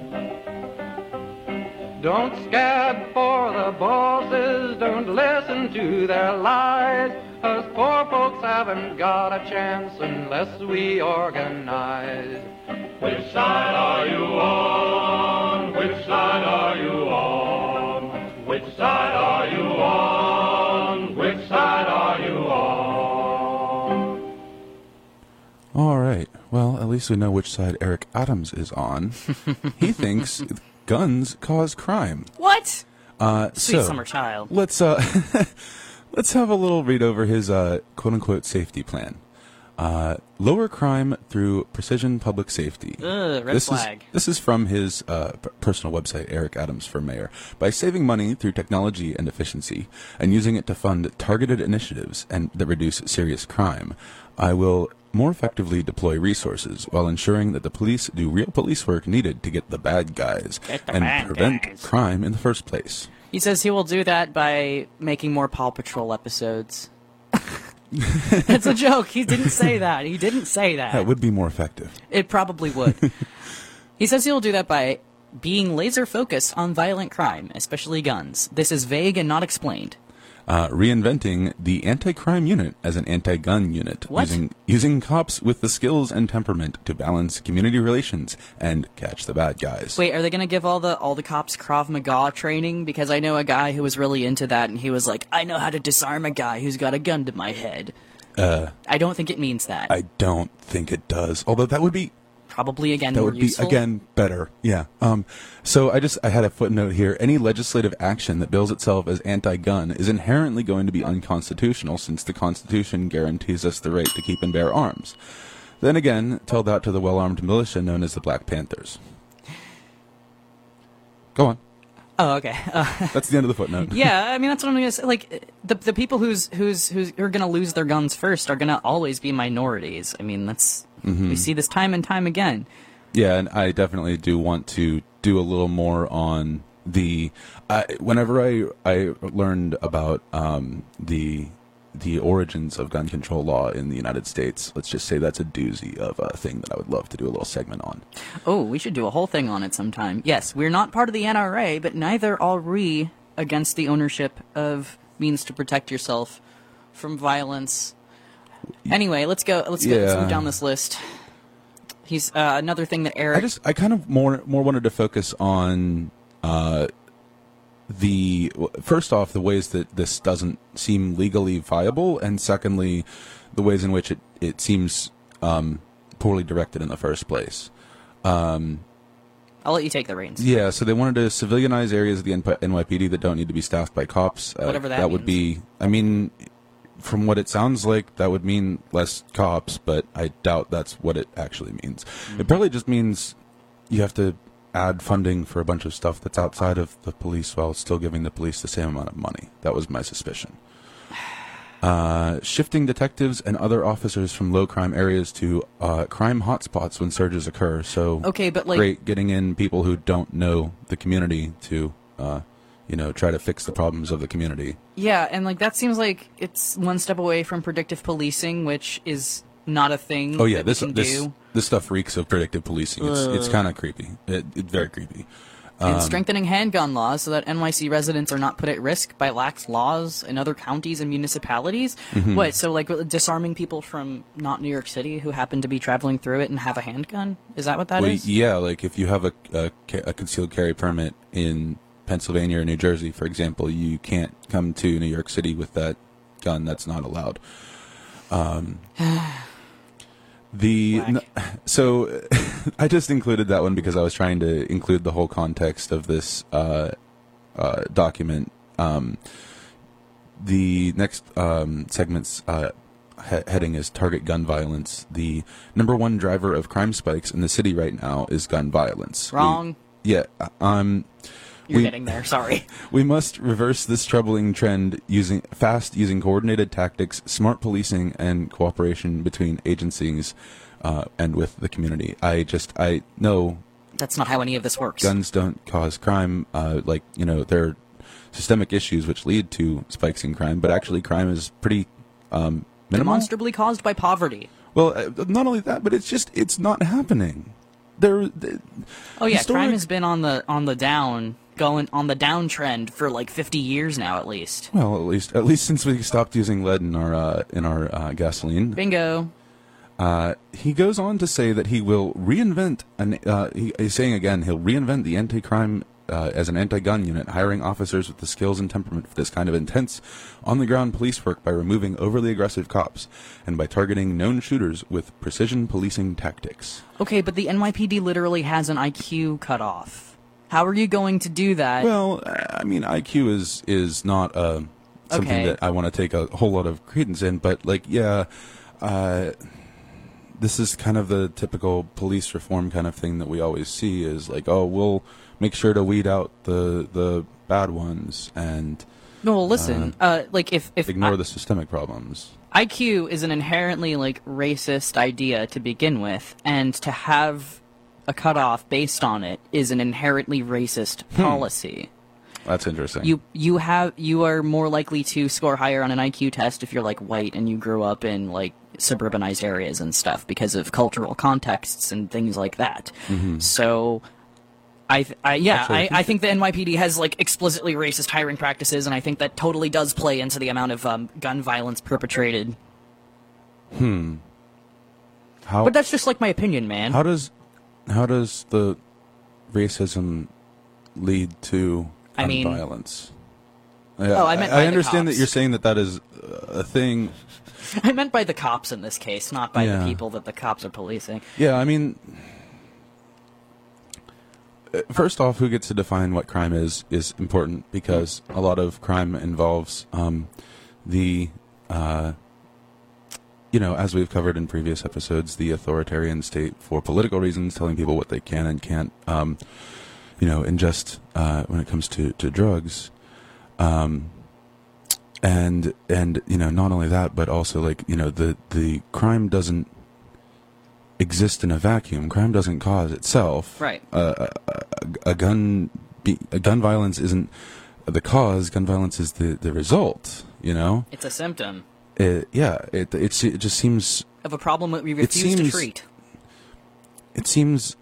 Don't scab for the bosses, don't listen to their lies. Us poor folks haven't got a chance unless we organize. Which side are you on? Which side are you on? Which side are you on? Which side are you on? All right. Well, at least we know which side Eric Adams is on. He thinks guns cause crime. What? Sweet so, summer child. Let's let's have a little read over his quote-unquote safety plan. Lower crime through precision public safety. Red flag. This is from his personal website, Eric Adams for Mayor. By saving money through technology and efficiency, and using it to fund targeted initiatives that reduce serious crime, I will more effectively deploy resources while ensuring that the police do real police work needed to get the bad guys and prevent crime in the first place. He says he will do that by making more Paw Patrol episodes. It's a joke. He didn't say that. He didn't say that. That would be more effective. It probably would. He says he'll do that by being laser focused on violent crime, especially guns. This is vague and not explained. Reinventing the anti-crime unit as an anti-gun unit. What? Using cops with the skills and temperament to balance community relations and catch the bad guys. Wait, are they going to give all the cops Krav Maga training? Because I know a guy who was really into that, and he was like, I know how to disarm a guy who's got a gun to my head. I don't think it means that. I don't think it does. Although that would be... Probably, again, that more would useful. be, again, better. Yeah. So I had a footnote here. Any legislative action that bills itself as anti-gun is inherently going to be unconstitutional, since the Constitution guarantees us the right to keep and bear arms. Then again, tell that to the well-armed militia known as the Black Panthers. Go on. Oh, okay. That's the end of the footnote. Yeah, I mean, that's what I'm going to say. Like, the people who are going to lose their guns first are going to always be minorities. I mean, that's... Mm-hmm. We see this time and time again. Yeah, and I definitely do want to do a little more on the... whenever I learned about the origins of gun control law in the United States, let's just say that's a doozy of a thing that I would love to do a little segment on. Oh, we should do a whole thing on it sometime. Yes, we're not part of the NRA, but neither are we against the ownership of means to protect yourself from violence. Anyway, let's go. Let's move down this list. He's another thing that Eric... I kind of more wanted to focus on first off, the ways that this doesn't seem legally viable, and secondly, the ways in which it seems poorly directed in the first place. I'll let you take the reins. Yeah, so they wanted to civilianize areas of the NYPD that don't need to be staffed by cops. Whatever that would be... I mean... From what it sounds like, that would mean less cops, but I doubt that's what it actually means. Mm-hmm. It probably just means you have to add funding for a bunch of stuff that's outside of the police while still giving the police the same amount of money. That was my suspicion. Shifting detectives and other officers from low-crime areas to crime hotspots when surges occur. So, okay, but great getting in people who don't know the community to... try to fix the problems of the community. Yeah, and that seems like it's one step away from predictive policing, which is not a thing. Oh yeah, that this stuff reeks of predictive policing. It's kind of creepy. It's very creepy. And strengthening handgun laws so that NYC residents are not put at risk by lax laws in other counties and municipalities. Mm-hmm. What? So disarming people from not New York City who happen to be traveling through it and have a handgun? Is that what that is? Yeah, if you have a concealed carry permit in Pennsylvania or New Jersey, for example, you can't come to New York City with that gun. That's not allowed. So I just included that one because I was trying to include the whole context of this document. The next segment's heading is Target Gun Violence. The number one driver of crime spikes in the city right now is gun violence. Wrong. You're getting there. Sorry. We must reverse this troubling trend using coordinated tactics, smart policing, and cooperation between agencies and with the community. I know That's not how any of this works. guns don't cause crime. There are systemic issues which lead to spikes in crime, but actually crime is pretty minimal. Demonstrably caused by poverty. Well, not only that, but it's not happening. Crime has been on the downtrend for like 50 years now, at least. Well, at least since we stopped using lead in our gasoline. Bingo. He goes on to say that he will reinvent he's saying again he'll reinvent the anti-crime as an anti-gun unit, hiring officers with the skills and temperament for this kind of intense on-the-ground police work by removing overly aggressive cops and by targeting known shooters with precision policing tactics. Okay, but the NYPD literally has an IQ cutoff. How are you going to do that? Well, I mean, IQ is not something that I want to take a whole lot of credence in, but this is kind of the typical police reform kind of thing that we always see is like, oh, we'll make sure to weed out the bad ones and no, listen, if ignore the systemic problems. IQ is an inherently racist idea to begin with, and to have a cutoff based on it is an inherently racist policy. That's interesting. You are more likely to score higher on an IQ test if you're white and you grew up in suburbanized areas and stuff because of cultural contexts and things like that. Mm-hmm. So I think the NYPD has explicitly racist hiring practices, and I think that totally does play into the amount of gun violence perpetrated. But that's just my opinion, man. How does the racism lead to gun violence? I understand that you're saying that is a thing. I meant by the cops in this case, not by the people that the cops are policing. Yeah, I mean, first off, who gets to define what crime is important, because a lot of crime involves as we've covered in previous episodes, the authoritarian state for political reasons, telling people what they can and can't, ingest when it comes to drugs. And not only that, but also the crime doesn't exist in a vacuum. Crime doesn't cause itself. Right. Gun violence isn't the cause. Gun violence is the result. It's a symptom. It just seems of a problem that we refuse to treat. It seems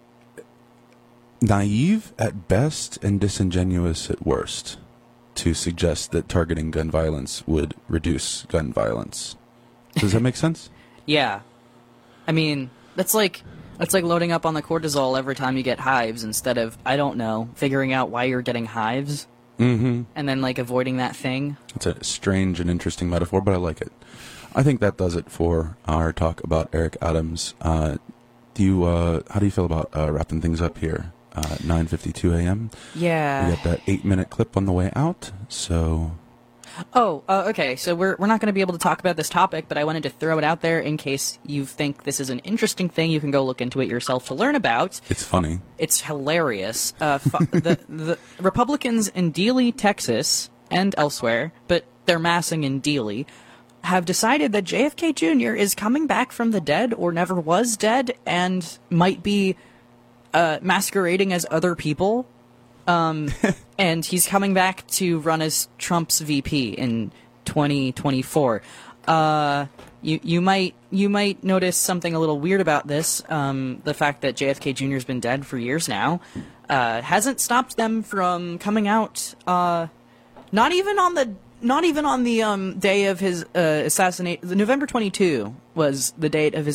naive at best and disingenuous at worst to suggest that targeting gun violence would reduce gun violence. Does that make sense? Yeah. I mean, that's like loading up on the cortisol every time you get hives instead of, I don't know, figuring out why you're getting hives. Mm-hmm. And then avoiding that thing. It's a strange and interesting metaphor, but I like it. I think that does it for our talk about Eric Adams. How do you feel about wrapping things up here? 9:52 a.m. Yeah. We got that 8-minute clip on the way out, so. Okay. So we're not going to be able to talk about this topic, but I wanted to throw it out there in case you think this is an interesting thing. You can go look into it yourself to learn about. It's funny. It's hilarious. The Republicans in Dealey, Texas, and elsewhere, but they're massing in Dealey, have decided that JFK Jr. is coming back from the dead or never was dead and might be masquerading as other people. And he's coming back to run as Trump's VP in 2024. You might notice something a little weird about this. The fact that JFK Jr. has been dead for years now hasn't stopped them from coming out. Not even on the day of his assassination. November 22 was the date of his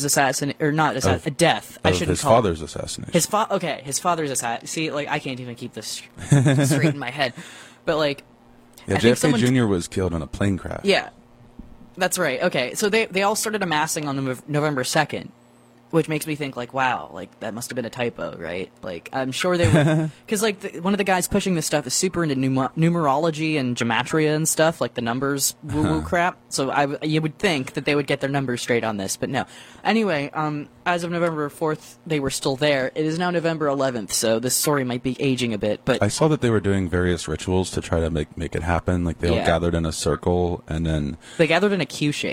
death. I shouldn't his call father's assassination. His father's assassination. See, I can't even keep this straight in my head. But JFK Jr. was killed in a plane crash. Yeah, that's right. Okay, so they all started amassing on November 2nd, which makes me think wow, that must have been a typo, right? I'm sure they were, because one of the guys pushing this stuff is super into numerology and gematria and stuff, the numbers woo-woo crap. So you would think that they would get their numbers straight on this, but no. Anyway, as of November 4th, they were still there. It is now November 11th, so this story might be aging a bit. But I saw that they were doing various rituals to try to make it happen. They all gathered in a circle, and then they gathered in a Q shape.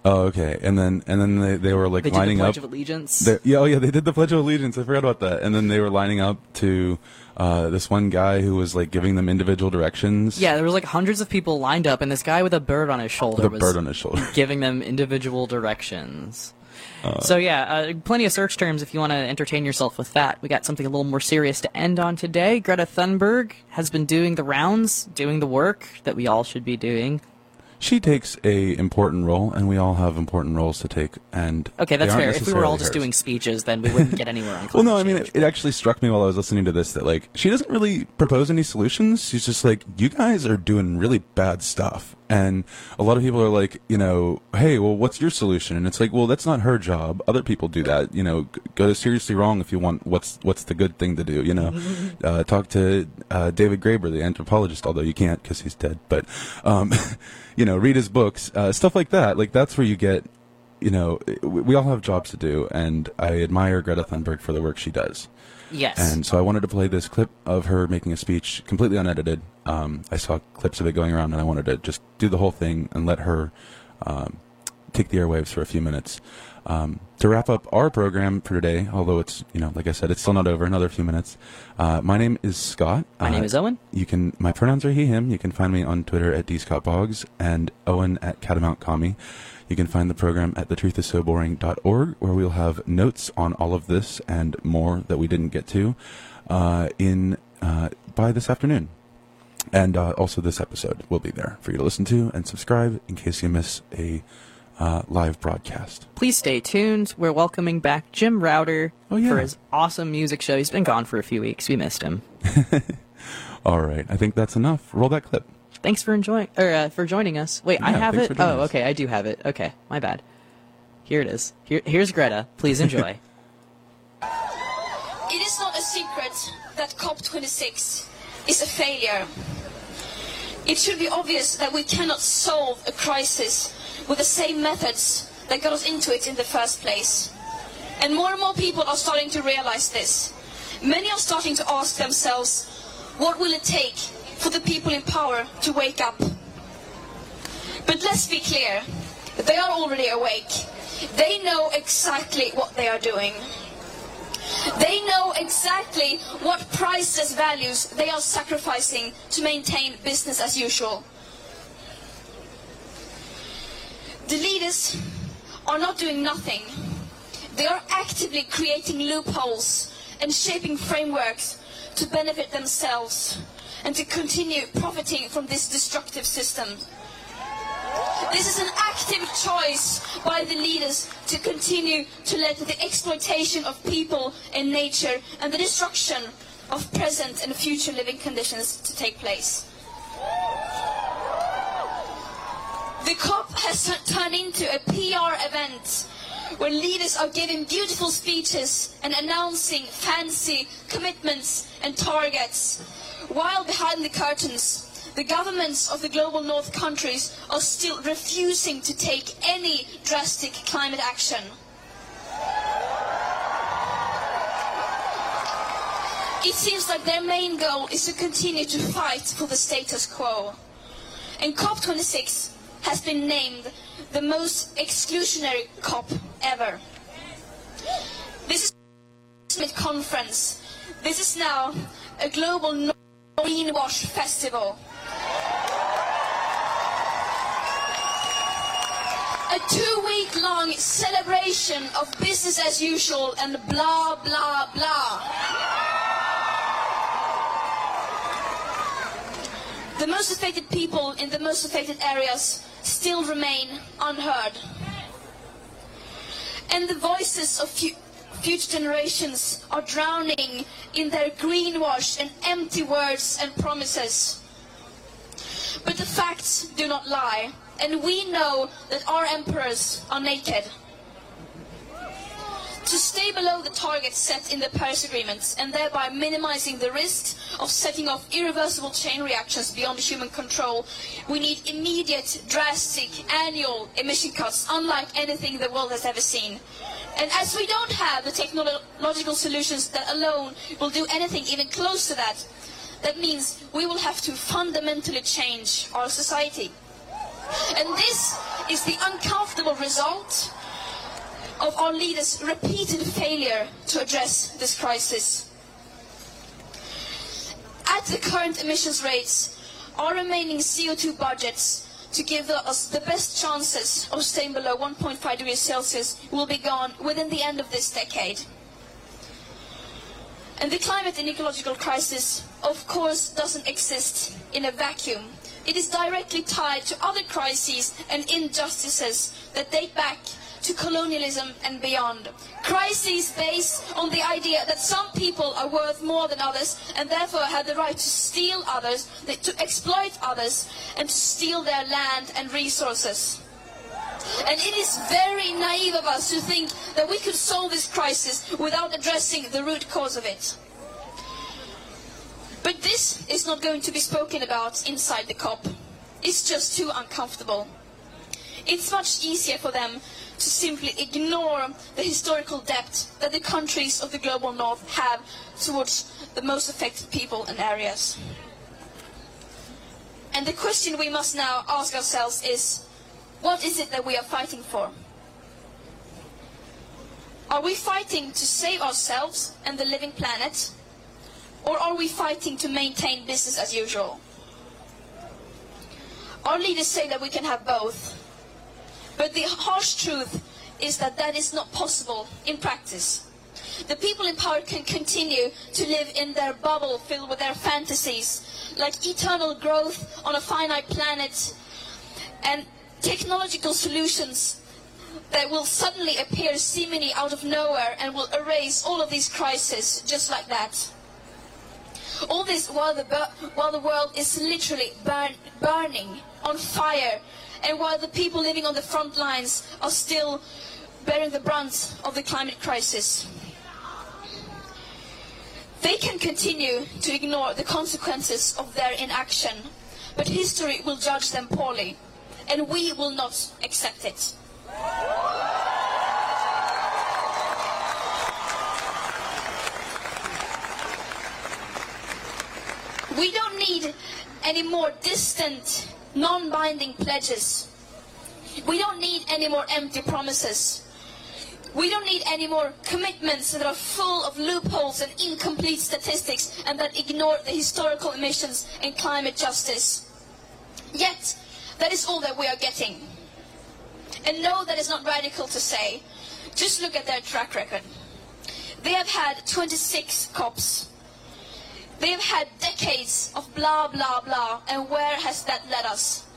Oh, okay. And then they were like They did lining the Pledge up. of Allegiance. They did the Pledge of Allegiance. I forgot about that. And then they were lining up to this one guy who was like giving them individual directions. Yeah, there was like hundreds of people lined up, and this guy with a bird on his shoulder was giving them individual directions. So yeah, plenty of search terms if you want to entertain yourself with that. We got something a little more serious to end on today. Greta Thunberg has been doing the rounds, doing the work that we all should be doing. She takes a important role, and we all have important roles to take. And okay, that's fair. If we were all just doing speeches, then we wouldn't get anywhere on climate Well, no, I mean, change. it actually struck me while I was listening to this that, like, she doesn't really propose any solutions. She's just like, you guys are doing really bad stuff. And a lot of people are like, you know, hey, well, what's your solution? And it's like, well, that's not her job. Other people do that. You know, go seriously wrong if you want what's the good thing to do, you know. Talk to David Graeber, the anthropologist, although you can't because he's dead. But, you know, read his books, stuff like that. Like, that's where you get, you know, we all have jobs to do, and I admire Greta Thunberg for the work she does. Yes. And so I wanted to play this clip of her making a speech, completely unedited. I saw clips of it going around, and I wanted to just do the whole thing and let her take the airwaves for a few minutes. To wrap up our program for today, although it's, you know, like I said, it's still not over, another few minutes. My name is Scott. My name is Owen. My pronouns are he, him. You can find me on Twitter at @dscottboggs and Owen at CatamountCommie. You can find the program at thetruthissoboring.org, where we'll have notes on all of this and more that we didn't get to by this afternoon. And also this episode will be there for you to listen to and subscribe in case you miss a live broadcast. Please stay tuned. We're welcoming back Jim Router for his awesome music show. He's been gone for a few weeks. We missed him. All right. I think that's enough. Roll that clip. Thanks for joining us. Wait, I have it? Oh, okay, I do have it. Okay, my bad. Here it is. Here's Greta. Please enjoy. It is not a secret that COP26 is a failure. It should be obvious that we cannot solve a crisis with the same methods that got us into it in the first place. And more people are starting to realize this. Many are starting to ask themselves, what will it take for the people in power to wake up? But let's be clear, they are already awake. They know exactly what they are doing. They know exactly what priceless values they are sacrificing to maintain business as usual. The leaders are not doing nothing. They are actively creating loopholes and shaping frameworks to benefit themselves and to continue profiting from this destructive system. This is an active choice by the leaders to continue to let the exploitation of people and nature and the destruction of present and future living conditions to take place. The COP has turned into a PR event where leaders are giving beautiful speeches and announcing fancy commitments and targets, while behind the curtains, the governments of the global north countries are still refusing to take any drastic climate action. It seems like their main goal is to continue to fight for the status quo. And COP26 has been named the most exclusionary COP ever. This is a conference. This is now a global greenwash festival. A 2-week-long celebration of business as usual and blah, blah, blah. The most affected people in the most affected areas still remain unheard. And the voices of future generations are drowning in their greenwash and empty words and promises. But the facts do not lie, and we know that our emperors are naked. To stay below the targets set in the Paris Agreement and thereby minimizing the risk of setting off irreversible chain reactions beyond human control, we need immediate, drastic, annual emission cuts unlike anything the world has ever seen. And as we don't have the technological solutions that alone will do anything even close to that, that means we will have to fundamentally change our society. And this is the uncomfortable result of our leaders' repeated failure to address this crisis. At the current emissions rates, our remaining CO2 budgets to give us the best chances of staying below 1.5 degrees Celsius will be gone within the end of this decade. And the climate and ecological crisis, of course, doesn't exist in a vacuum. It is directly tied to other crises and injustices that date back to colonialism and beyond. Crises based on the idea that some people are worth more than others and therefore have the right to steal others, to exploit others, and to steal their land and resources. And it is very naive of us to think that we could solve this crisis without addressing the root cause of it. But this is not going to be spoken about inside the COP. It's just too uncomfortable. It's much easier for them to simply ignore the historical debt that the countries of the global north have towards the most affected people and areas. And the question we must now ask ourselves is, what is it that we are fighting for? Are we fighting to save ourselves and the living planet? Or are we fighting to maintain business as usual? Our leaders say that we can have both. But the harsh truth is that that is not possible in practice. The people in power can continue to live in their bubble filled with their fantasies, like eternal growth on a finite planet and technological solutions that will suddenly appear seemingly out of nowhere and will erase all of these crises just like that. All this while the world is literally burning on fire, and while the people living on the front lines are still bearing the brunt of the climate crisis. They can continue to ignore the consequences of their inaction, but history will judge them poorly, and we will not accept it. We don't need any more distant, non-binding pledges. We don't need any more empty promises. We don't need any more commitments that are full of loopholes and incomplete statistics and that ignore the historical emissions and climate justice. Yet, that is all that we are getting. And no, that is not radical to say. Just look at their track record. They have had 26 COPs. They have had decades of blah, blah, blah, and where has that led us?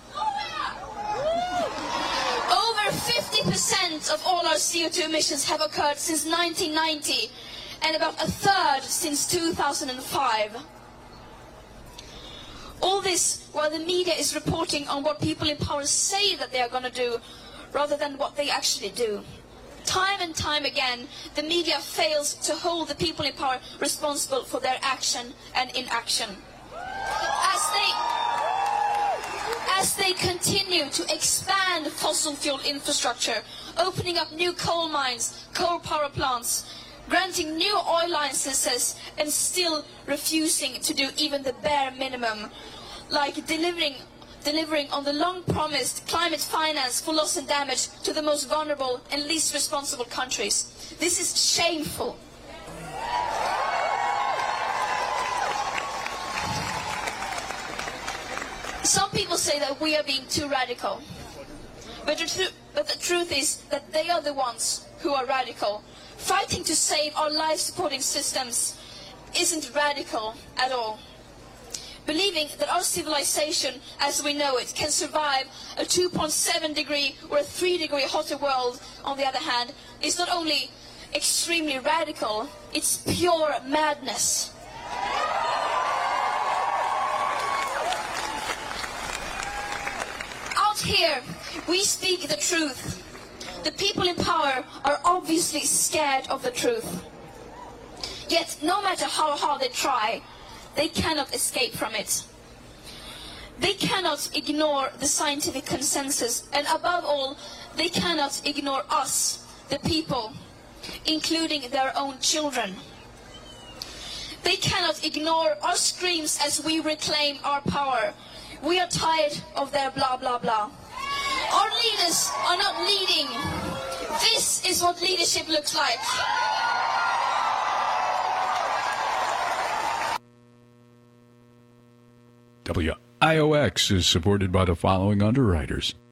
Over 50% of all our CO2 emissions have occurred since 1990, and about a third since 2005. All this while the media is reporting on what people in power say that they are going to do, rather than what they actually do. Time and time again, the media fails to hold the people in power responsible for their action and inaction. As they continue to expand fossil fuel infrastructure, opening up new coal mines, coal power plants, granting new oil licenses, and still refusing to do even the bare minimum, like delivering on the long-promised climate finance for loss and damage to the most vulnerable and least responsible countries. This is shameful. Some people say that we are being too radical. But the truth is that they are the ones who are radical. Fighting to save our life-supporting systems isn't radical at all. Believing that our civilization, as we know it, can survive a 2.7 degree or a 3 degree hotter world, on the other hand, is not only extremely radical, it's pure madness. Out here, we speak the truth. The people in power are obviously scared of the truth. Yet, no matter how hard they try, they cannot escape from it. They cannot ignore the scientific consensus, and above all, they cannot ignore us, the people, including their own children. They cannot ignore our screams as we reclaim our power. We are tired of their blah, blah, blah. Our leaders leaders are not leading. This is what leadership looks like. WIOX is supported by the following underwriters: